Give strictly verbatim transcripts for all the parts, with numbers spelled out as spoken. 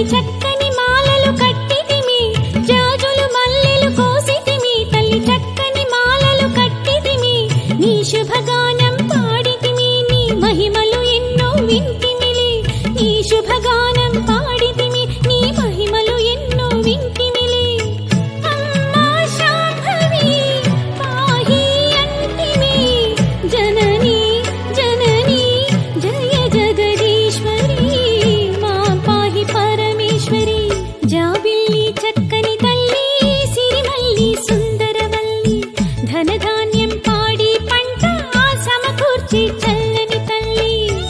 చక్కని మాలలు కట్టితిమి జాజులు మల్లెలు కోసితిమి తల్లి చక్కని మాలలు కట్టితిమి నీ శుభగానం పాడితిమి నీ మహిమలు ఎన్నో వింటిమిలి నీ శుభగానం పాడితిమి నీ మహిమలు ఎన్నో వింటిమిలి అమ్మా శాంభవి పాహి అంటిమి జనని జనని జయ జగదీశ్వరి మా పాహి పరమేశ్వరి జాబిల్లి చక్కని తల్లి సిరిమల్లి సుందరవల్లి ధనధాన్యం పాడి పంట సమకూర్చి చల్లని తల్లి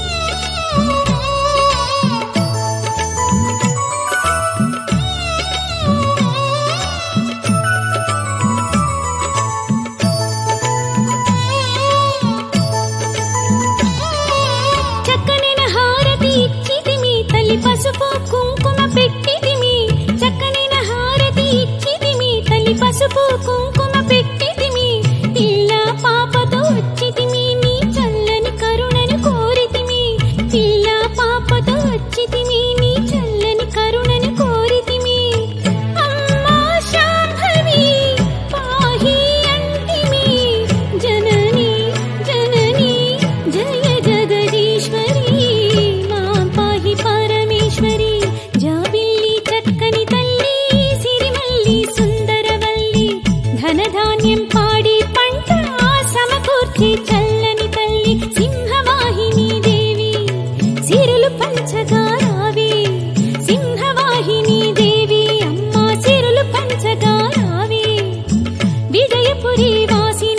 చక్కనైన హారతి ఇచ్చితిమి తల్లి పసుపు కుంకుమ పెట్టితిమి చక్కనైన హారతి ఇచ్చితిమి తల్లి పసుపు కుంకుమ పెట్టితిమి పిల్ల పాపతో వచ్చితిమి నీ చల్లని కరుణను కోరితిమి పిల్ల పాపతో వచ్చితిమి నీ చల్లని కరుణను కోరితిమి అమ్మా శాంభవి పాహి అంటిమి జనని జనని జయ జగదీశ్వరి మా పాహి పరమేశ్వరి జాబిల్లి చక్కని తల్లి సిరిమల్లి సుందరవల్లి ధనధాన్యం పాడి పంట సమకూర్చి చల్లని తల్లి సింహవాహిని దేవి సిరులు పంచగా రావి సింహవాహిని దేవి అమ్మా సిరులు పంచగా రావి విజయపురి వాసి